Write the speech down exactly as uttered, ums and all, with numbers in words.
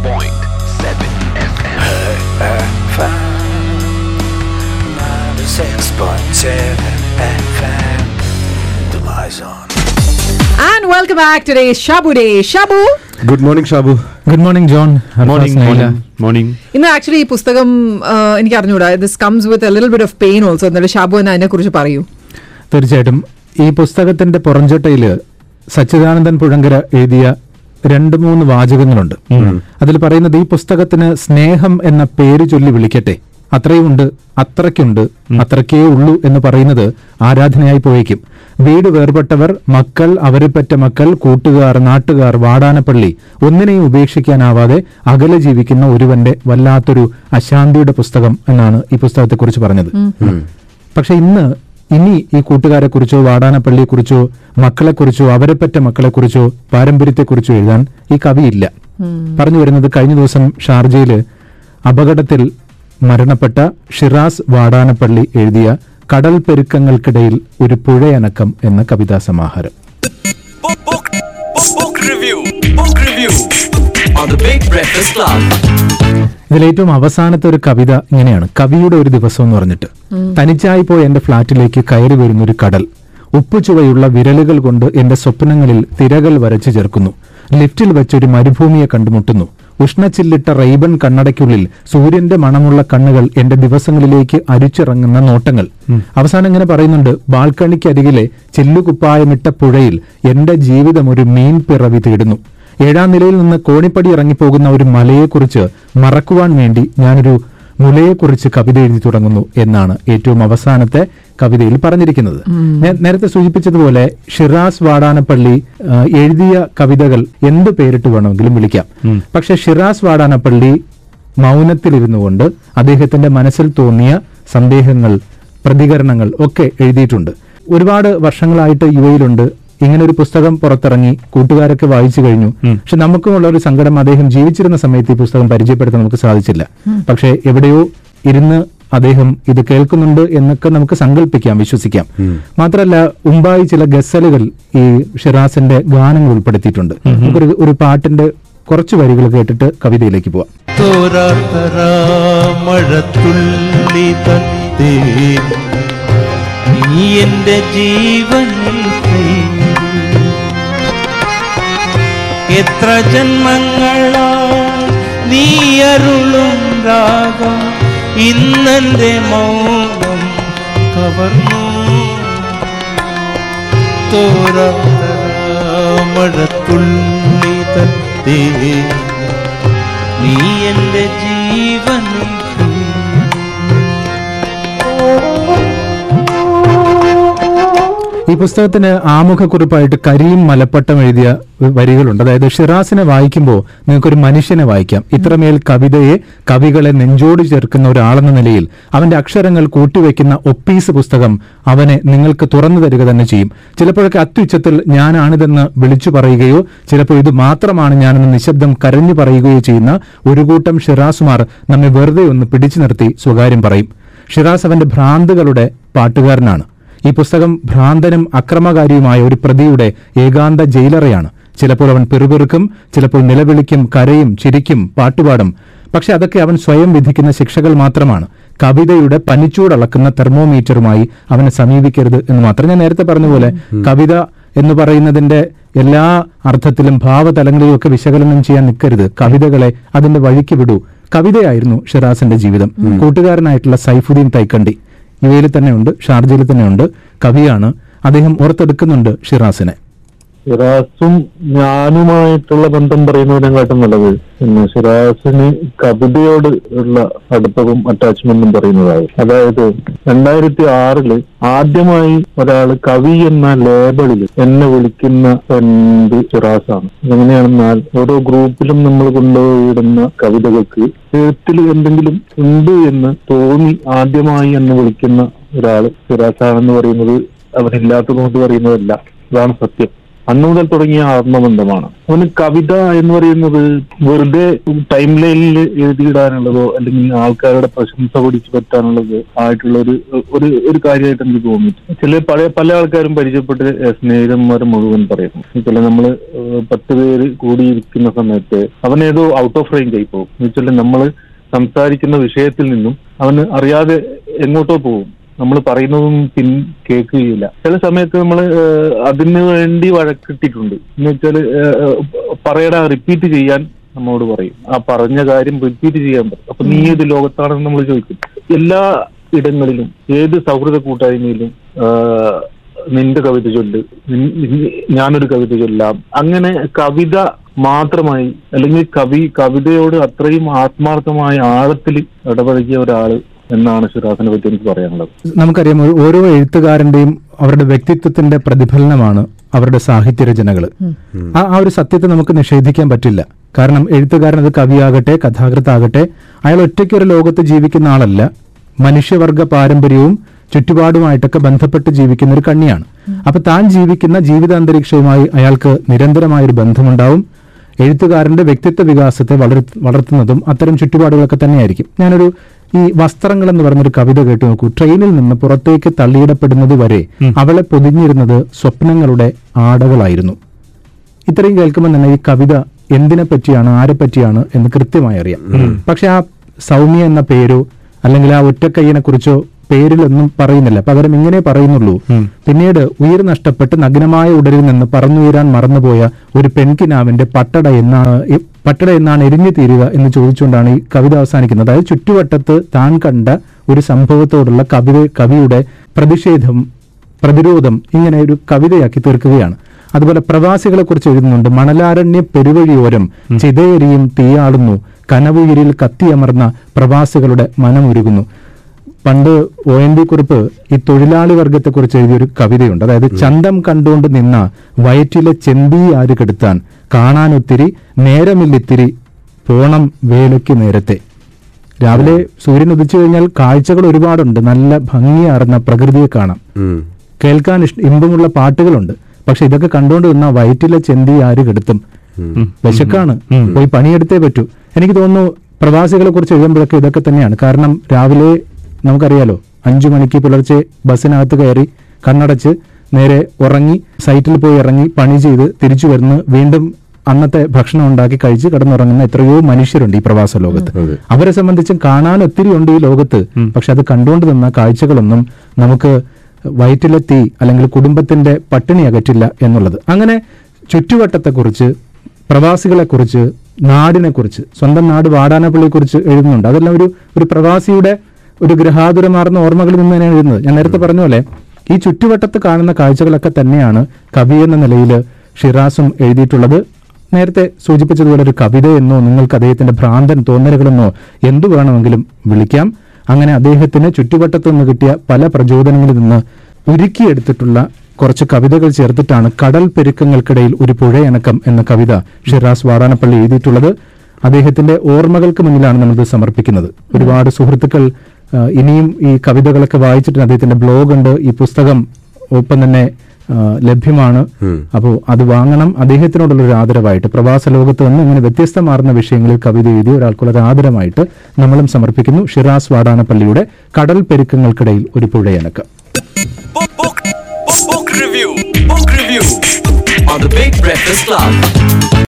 point seven F M. F M ninety-six point seven F M. The lights on. And welcome back to today's Shabu Day. Shabu. Good morning, Shabu. Good morning, John. Morning, morning, morning. ഇന്ന് actually ഈ പുസ്തകം എനിക്ക് അറിഞ്ഞൂടാ. This comes with a little bit of pain also. എന്നാലും ഷാബു എന്ന് അതിനെ കുറിച്ച് പറയൂ. തീർച്ചയായിട്ടും ഈ പുസ്തകത്തിന്റെ പുറംചട്ടയിൽ സച്ചിദാനന്ദൻ പുഴങ്കര എഴുതിയ രണ്ട് മൂന്ന് വാചകങ്ങളുണ്ട്. അതിൽ പറയുന്നത് ഈ പുസ്തകത്തിന് സ്നേഹം എന്ന പേര് ചൊല്ലി വിളിക്കട്ടെ, അത്രയുമുണ്ട്, അത്രയ്ക്കുണ്ട്, അത്രയ്ക്കേ ഉള്ളൂ എന്ന് പറയുന്നത് ആരാധനയായി പോയേക്കും. വീട് വേർപെട്ടവർ, മക്കൾ, അവരെ പറ്റ മക്കൾ, കൂട്ടുകാർ, നാട്ടുകാർ, വാടാനപ്പള്ളി, ഒന്നിനെയും ഉപേക്ഷിക്കാനാവാതെ അകലെ ജീവിക്കുന്ന ഒരുവന്റെ വല്ലാത്തൊരു അശാന്തിയുടെ പുസ്തകം എന്നാണ് ഈ പുസ്തകത്തെക്കുറിച്ച് പറഞ്ഞത്. പക്ഷെ ഇന്ന് ഇനി ഈ കൂട്ടുകാരെക്കുറിച്ചോ വാടാനപ്പള്ളിയെക്കുറിച്ചോ മക്കളെക്കുറിച്ചോ അവരെ പറ്റ മക്കളെക്കുറിച്ചോ പാരമ്പര്യത്തെക്കുറിച്ചോ എഴുതാൻ ഈ കവിയില്ല. പറഞ്ഞു വരുന്നത് കഴിഞ്ഞ ദിവസം ഷാർജയില് അപകടത്തിൽ മരണപ്പെട്ട ഷിറാസ് വാടാനപ്പള്ളി എഴുതിയ കടൽ പെരുക്കങ്ങൾക്കിടയിൽ ഒരു പുഴയനക്കം എന്ന കവിതാ സമാഹാരം. ഇതിലേറ്റവും അവസാനത്തെ ഒരു കവിത ഇങ്ങനെയാണ്: കവിയുടെ ഒരു ദിവസം എന്ന് പറഞ്ഞിട്ട്. തനിച്ചായി പോയി എന്റെ ഫ്ളാറ്റിലേക്ക് കയറി വരുന്നൊരു കടൽ ഉപ്പുചുവയുള്ള വിരലുകൾ കൊണ്ട് എന്റെ സ്വപ്നങ്ങളിൽ തിരകൾ വരച്ചു ചേർക്കുന്നു. ലിഫ്റ്റിൽ വെച്ചൊരു മരുഭൂമിയെ കണ്ടുമുട്ടുന്നു. ഉഷ്ണച്ചില്ലിട്ട റെയ്ബൺ കണ്ണടയ്ക്കുള്ളിൽ സൂര്യന്റെ മണമുള്ള കണ്ണുകൾ എന്റെ ദിവസങ്ങളിലേക്ക് അരിച്ചിറങ്ങുന്ന നോട്ടങ്ങൾ. അവസാനം ഇങ്ങനെ പറയുന്നുണ്ട്: ബാൽക്കണിക്കരികിലെ ചെല്ലുകുപ്പായമിട്ട പുഴയിൽ എന്റെ ജീവിതം ഒരു മീൻ പിറവി തേടുന്നു. ഏഴാം നിലയിൽ നിന്ന് കോണിപ്പടി ഇറങ്ങിപ്പോകുന്ന ഒരു മലയെക്കുറിച്ച് മറക്കുവാൻ വേണ്ടി ഞാനൊരു മുലയെക്കുറിച്ച് കവിത എഴുതി തുടങ്ങുന്നു എന്നാണ് ഏറ്റവും അവസാനത്തെ കവിതയിൽ പറഞ്ഞിരിക്കുന്നത്. നേരത്തെ സൂചിപ്പിച്ചതുപോലെ ഷിറാസ് വാടാനപ്പള്ളി എഴുതിയ കവിതകൾ എന്ത് പേരിട്ട് വേണമെങ്കിലും വിളിക്കാം. പക്ഷെ ഷിറാസ് വാടാനപ്പള്ളി മൗനത്തിലിരുന്നു കൊണ്ട് അദ്ദേഹത്തിന്റെ മനസ്സിൽ തോന്നിയ സന്ദേഹങ്ങൾ, പ്രതികരണങ്ങൾ ഒക്കെ എഴുതിയിട്ടുണ്ട്. ഒരുപാട് വർഷങ്ങളായിട്ട് യു എയിലുണ്ട്. ഇങ്ങനെ ഒരു പുസ്തകം പുറത്തിറങ്ങി, കൂട്ടുകാരൊക്കെ വായിച്ചു കഴിഞ്ഞു. പക്ഷെ നമുക്കുമുള്ള ഒരു സങ്കടം, അദ്ദേഹം ജീവിച്ചിരുന്ന സമയത്ത് ഈ പുസ്തകം പരിചയപ്പെടുത്താൻ നമുക്ക് സാധിച്ചില്ല. പക്ഷെ എവിടെയോ ഇരുന്ന് അദ്ദേഹം ഇത് കേൾക്കുന്നുണ്ട് എന്നൊക്കെ നമുക്ക് സങ്കല്പിക്കാം, വിശ്വസിക്കാം. മാത്രമല്ല ഉമ്പായി ചില ഗസലുകൾ ഈ ഷിറാസിന്റെ ഗാനങ്ങൾ ഉൾപ്പെടുത്തിയിട്ടുണ്ട്. നമുക്കൊരു ഒരു പാട്ടിന്റെ കുറച്ച് വരികൾ കേട്ടിട്ട് കവിതയിലേക്ക് പോവാം. എന്റെ ജീവൻ എത്ര ജന്മങ്ങളാ നീ അരുളും രാഗം ഇന്നെന്റെ മൗനം കവർന്നു. തോരാമഴത്തുള്ളി തത്തേ നീ എന്റെ ജീവൻ. ഈ പുസ്തകത്തിന് ആമുഖക്കുറിപ്പായിട്ട് കരീം മലപ്പട്ടം എഴുതിയ വരികളുണ്ട്. അതായത് ഷിറാസിനെ വായിക്കുമ്പോൾ നിങ്ങൾക്കൊരു മനുഷ്യനെ വായിക്കാം. ഇത്രമേൽ കവിതയെ, കവികളെ നെഞ്ചോട് ചേർക്കുന്ന ഒരാളെന്ന നിലയിൽ അവന്റെ അക്ഷരങ്ങൾ കൂട്ടിവെക്കുന്ന ഒപ്പീസ് പുസ്തകം അവനെ നിങ്ങൾക്ക് തുറന്നു തരിക തന്നെ ചെയ്യും. ചിലപ്പോഴൊക്കെ അത്യുച്ചത്തിൽ ഞാനാണിതെന്ന് വിളിച്ചു പറയുകയോ ചിലപ്പോൾ ഇത് മാത്രമാണ് ഞാനെന്ന് നിശബ്ദം കരഞ്ഞു പറയുകയോ ചെയ്യുന്ന ഒരു കൂട്ടം ഷിറാസുമാർ നമ്മെ വെറുതെ ഒന്ന് പിടിച്ചു നിർത്തി സ്വകാര്യം പറയും. ഷിറാസ് അവന്റെ ഭ്രാന്തുകളുടെ പാട്ടുകാരനാണ്. ഈ പുസ്തകം ഭ്രാന്തനും അക്രമകാരിയുമായ ഒരു പ്രതിയുടെ ഏകാന്ത ജയിലറയാണ്. ചിലപ്പോൾ അവൻ പിറുപിറുക്കും, ചിലപ്പോൾ നിലവിളിക്കും, കരയും, ചിരിക്കും, പാട്ടുപാടും. പക്ഷെ അതൊക്കെ അവൻ സ്വയം വിധിക്കുന്ന ശിക്ഷകൾ മാത്രമാണ്. കവിതയുടെ പനിച്ചൂടളക്കുന്ന തെർമോമീറ്ററുമായി അവനെ സമീപിക്കരുത് എന്ന് മാത്രം. ഞാൻ നേരത്തെ പറഞ്ഞ പോലെ കവിത എന്ന് പറയുന്നതിന്റെ എല്ലാ അർത്ഥത്തിലും ഭാവതലങ്ങളിലും ഒക്കെ വിശകലനം ചെയ്യാൻ നിൽക്കരുത്. കവിതകളെ അതിന്റെ വഴിക്ക് വിടൂ. കവിതയായിരുന്നു ഷിറാസിന്റെ ജീവിതം. കൂട്ടുകാരനായിട്ടുള്ള സൈഫുദ്ദീൻ തൈക്കണ്ടി യു എയിൽ തന്നെയുണ്ട്, ഷാർജയിൽ തന്നെയുണ്ട്, കവിയാണ്. അദ്ദേഹം ഓർത്തെടുക്കുന്നുണ്ട് ഷിറാസിനെ. ഷിറാസും ഞാനുമായിട്ടുള്ള ബന്ധം പറയുന്നതിനെക്കാട്ടും നല്ലത് പിന്നെ ഷിറാസിന് കവിതയോട് ഉള്ള അടുപ്പവും അറ്റാച്ച്മെന്റും പറയുന്നതായി. അതായത് രണ്ടായിരത്തി ആറില് ആദ്യമായി ഒരാള് കവി എന്ന ലേബലിൽ എന്നെ വിളിക്കുന്ന എന്ത് ഷിറാസാണ്. എങ്ങനെയാണെന്നാൽ ഓരോ ഗ്രൂപ്പിലും നമ്മൾ കൊണ്ടുപോയിടുന്ന കവിതകൾക്ക് എഴുത്തിൽ എന്തെങ്കിലും ഉണ്ട് എന്ന് തോന്നി ആദ്യമായി എന്നെ വിളിക്കുന്ന ഒരാള് ഷിറാസാണെന്ന് പറയുന്നത് അവനില്ലാത്തതുകൊണ്ട് പറയുന്നതല്ല. അതാണ് സത്യം. അന്നു മുതൽ തുടങ്ങിയ ആത്മബന്ധമാണ്. അവന് കവിത എന്ന് പറയുന്നത് വെറുതെ ടൈം ലൈനിൽ എഴുതിയിടാനുള്ളതോ അല്ലെങ്കിൽ ആൾക്കാരുടെ പ്രശംസ പിടിച്ചു പറ്റാനുള്ളത് ആയിട്ടുള്ള ഒരു ഒരു ഒരു കാര്യമായിട്ട് എനിക്ക് തോന്നിയിട്ട് ചില പഴയ പല ആൾക്കാരും പരിചയപ്പെട്ട് സ്നേഹിതന്മാരെ മുഴുവൻ പറയുന്നു. ചില നമ്മള് പത്ത് പേര് കൂടിയിരിക്കുന്ന സമയത്ത് അവൻ ഏതോ ഔട്ട് ഓഫ് റേഞ്ച് ആയി പോകും. എന്ന് വെച്ചാൽ നമ്മള് സംസാരിക്കുന്ന വിഷയത്തിൽ നിന്നും അവന് അറിയാതെ എങ്ങോട്ടോ പോകും. നമ്മൾ പറയുന്നതും പിൻ കേൾക്കുകയില്ല. ചില സമയത്ത് നമ്മൾ അതിന് വേണ്ടി വഴക്കിട്ടിട്ടുണ്ട്. എന്ന് വെച്ചാൽ പറയടാ റിപ്പീറ്റ് ചെയ്യാൻ നമ്മോട് പറയും. ആ പറഞ്ഞ കാര്യം റിപ്പീറ്റ് ചെയ്യാൻ പറയും. അപ്പൊ നീ ഏത് ലോകത്താണെന്ന് നമ്മൾ ചോദിക്കും. എല്ലാ ഇടങ്ങളിലും ഏത് സൗഹൃദ കൂട്ടായ്മയിലും നിന്റെ കവിത ചൊല്ല്, ഞാനൊരു കവിത ചൊല്ലാം, അങ്ങനെ കവിത മാത്രമായി അല്ലെങ്കിൽ കവി കവിതയോട് അത്രയും ആത്മാർത്ഥമായ ആഴത്തിൽ ഇടപഴകിയ ഒരാള് എന്നാണ് ഷിറാസിനെ പറ്റി എനിക്ക് പറയാനുള്ളത്. നമുക്കറിയാം, ഓരോ എഴുത്തുകാരന്റെയും അവരുടെ വ്യക്തിത്വത്തിന്റെ പ്രതിഫലനമാണ് അവരുടെ സാഹിത്യരചനകൾ. ആ ആ ഒരു സത്യത്തെ നമുക്ക് നിഷേധിക്കാൻ പറ്റില്ല. കാരണം എഴുത്തുകാരൻ, അത് കവിയാകട്ടെ കഥാകൃത്താകട്ടെ, അയാൾ ഒറ്റയ്ക്ക് ഒരു ലോകത്ത് ജീവിക്കുന്ന ആളല്ല. മനുഷ്യവർഗ പാരമ്പര്യവും ചുറ്റുപാടുമായിട്ടൊക്കെ ബന്ധപ്പെട്ട് ജീവിക്കുന്ന ഒരു കണ്ണിയാണ്. അപ്പൊ താൻ ജീവിക്കുന്ന ജീവിതാന്തരീക്ഷവുമായി അയാൾക്ക് നിരന്തരമായൊരു ബന്ധമുണ്ടാവും. എഴുത്തുകാരന്റെ വ്യക്തിത്വ വികാസത്തെ വളർ വളർത്തുന്നതും അത്തരം ചുറ്റുപാടുകളൊക്കെ തന്നെയായിരിക്കും. ഞാനൊരു ഈ വസ്ത്രങ്ങൾ എന്ന് പറഞ്ഞൊരു കവിത കേട്ടു നോക്കൂ. ട്രെയിനിൽ നിന്ന് പുറത്തേക്ക് തള്ളിയിടപ്പെടുന്നത് വരെ അവളെ പൊതിഞ്ഞിരുന്നത് സ്വപ്നങ്ങളുടെ ആടകളായിരുന്നു. ഇത്രയും കേൾക്കുമ്പോൾ തന്നെ ഈ കവിത എന്തിനെ പറ്റിയാണ്, ആരെ പറ്റിയാണ് എന്ന് കൃത്യമായി അറിയാം. പക്ഷെ ആ സൗമ്യ എന്ന പേരോ അല്ലെങ്കിൽ ആ ഒറ്റക്കയ്യനെ കുറിച്ചോ പേരിലൊന്നും പറയുന്നില്ല. പകരം ഇങ്ങനെ പറയുന്നുള്ളൂ, പിന്നീട് ഉയിർ നഷ്ടപ്പെട്ട് നഗ്നമായ ഉടലിൽ നിന്ന് പറന്നുയരാൻ മറന്നുപോയ ഒരു പെൺകിനാവിന്റെ പട്ടട എന്നാണ് പട്ടട എന്നാണ് എരിഞ്ഞു തീരുക എന്ന് ചോദിച്ചുകൊണ്ടാണ് ഈ കവിത അവസാനിക്കുന്നത്. അതായത് ചുറ്റുവട്ടത്ത് താൻ കണ്ട ഒരു സംഭവത്തോടുള്ള കവിത കവിയുടെ പ്രതിഷേധം, പ്രതിരോധം ഇങ്ങനെ ഒരു കവിതയാക്കി തീർക്കുകയാണ്. അതുപോലെ പ്രവാസികളെ കുറിച്ച് എഴുതുന്നുണ്ട്. മണലാരണ്യ പെരുവഴിയോരം ചിതയെരിയും തീയാടുന്നു, കനവുയിരിൽ കത്തിയമർന്ന പ്രവാസികളുടെ മനമുരുകുന്നു. പണ്ട് ഒ എൻ വി കുറിപ്പ് ഈ തൊഴിലാളി വർഗത്തെക്കുറിച്ച് എഴുതിയൊരു കവിതയുണ്ട്. അതായത് ചന്തം കണ്ടുകൊണ്ട് നിന്ന വയറ്റിലെ ചെമ്പി ആര് കെടുത്താൻ, കാണാനൊത്തിരി നേരമില്ലിത്തിരി പോണം വേലയ്ക്ക് നേരത്തെ. രാവിലെ സൂര്യൻ ഉദിച്ചു കഴിഞ്ഞാൽ കാഴ്ചകൾ ഒരുപാടുണ്ട്. നല്ല ഭംഗിയാർന്ന പ്രകൃതിയെ കാണാം, കേൾക്കാൻ ഇഷ്ട ഇമ്പമുള്ള പാട്ടുകളുണ്ട്. പക്ഷെ ഇതൊക്കെ കണ്ടുകൊണ്ട് നിന്ന വയറ്റിലെ ചെന്തി ആര് കെടുത്തും, വിശക്കാണ്, പോയി പണിയെടുത്തേ പറ്റൂ. എനിക്ക് തോന്നുന്നു പ്രവാസികളെ കുറിച്ച് എഴുതുമ്പോഴൊക്കെ ഇതൊക്കെ തന്നെയാണ്. കാരണം രാവിലെ നമുക്കറിയാലോ, അഞ്ചു മണിക്ക് പുലർച്ചെ ബസ്സിനകത്ത് കയറി കണ്ണടച്ച് നേരെ ഉറങ്ങി സൈറ്റിൽ പോയി ഇറങ്ങി പണി ചെയ്ത് തിരിച്ചു വരുന്ന വീണ്ടും അന്നത്തെ ഭക്ഷണം ഉണ്ടാക്കി കഴിച്ച് കിടന്നുറങ്ങുന്ന എത്രയോ മനുഷ്യരുണ്ട് ഈ പ്രവാസ ലോകത്ത്. അവരെ സംബന്ധിച്ചും കാണാൻ ഒത്തിരി ഉണ്ട് ഈ ലോകത്ത്. പക്ഷെ അത് കണ്ടുകൊണ്ട് നിന്ന കാഴ്ചകളൊന്നും നമുക്ക് വയറ്റിലെത്തി അല്ലെങ്കിൽ കുടുംബത്തിന്റെ പട്ടിണി അകറ്റില്ല എന്നുള്ളത്. അങ്ങനെ ചുറ്റുവട്ടത്തെക്കുറിച്ച്, പ്രവാസികളെക്കുറിച്ച്, നാടിനെക്കുറിച്ച്, സ്വന്തം നാട് വാടാനപ്പള്ളിയെക്കുറിച്ച് എഴുതുന്നുണ്ട്. അതെല്ലാം ഒരു ഒരു പ്രവാസിയുടെ ഒരു ഗൃഹാതുരമാർന്ന ഓർമ്മകളിൽ നിന്ന് തന്നെയാണ് എഴുതുന്നത്. ഞാൻ നേരത്തെ പറഞ്ഞ പോലെ ഈ ചുറ്റുവട്ടത്ത് കാണുന്ന കാഴ്ചകളൊക്കെ തന്നെയാണ് കവി എന്ന നിലയിൽ ഷിറാസും എഴുതിയിട്ടുള്ളത്. നേരത്തെ സൂചിപ്പിച്ചതുപോലെ ഒരു കവിതയെന്നോ നിങ്ങൾക്ക് അദ്ദേഹത്തിന്റെ ഭ്രാന്തൻ തോന്നലുകളെന്നോ എന്തു വേണമെങ്കിലും വിളിക്കാം. അങ്ങനെ അദ്ദേഹത്തിന് ചുറ്റുവട്ടത്തു നിന്ന് കിട്ടിയ പല പ്രചോദനങ്ങളിൽ നിന്ന് ഉരുക്കിയെടുത്തിട്ടുള്ള കുറച്ച് കവിതകൾ ചേർത്തിട്ടാണ് കടൽ പെരുക്കങ്ങൾക്കിടയിൽ ഒരു പുഴയണക്കം എന്ന കവിത ഷിറാസ് വാടാനപ്പള്ളി എഴുതിയിട്ടുള്ളത്. അദ്ദേഹത്തിന്റെ ഓർമ്മകൾക്ക് മുന്നിലാണ് നമ്മളിത് സമർപ്പിക്കുന്നത്. ഒരുപാട് സുഹൃത്തുക്കൾ ഇനിയും ഈ കവിതകളൊക്കെ വായിച്ചിട്ടുണ്ട്. അദ്ദേഹത്തിന്റെ ബ്ലോഗ് ഉണ്ട്, ഈ പുസ്തകം ഒപ്പം തന്നെ ലഭ്യമാണ്. അപ്പോൾ അത് വാങ്ങണം. അദ്ദേഹത്തിനോടുള്ള ഒരു ആദരവായിട്ട് പ്രവാസ ലോകത്ത് നിന്ന് ഇങ്ങനെ വ്യത്യസ്തമാർന്ന വിഷയങ്ങളിൽ കവിത എഴുതി ഒരാൾക്കുള്ള ആദരമായിട്ട് നമ്മളും സമർപ്പിക്കുന്നു. ഷിറാസ് വാടാനപ്പള്ളിയുടെ കടൽ പെരുക്കങ്ങൾക്കിടയിൽ ഒരു പുഴയണക്കം. Book review. Book review on the Big Breakfast Club.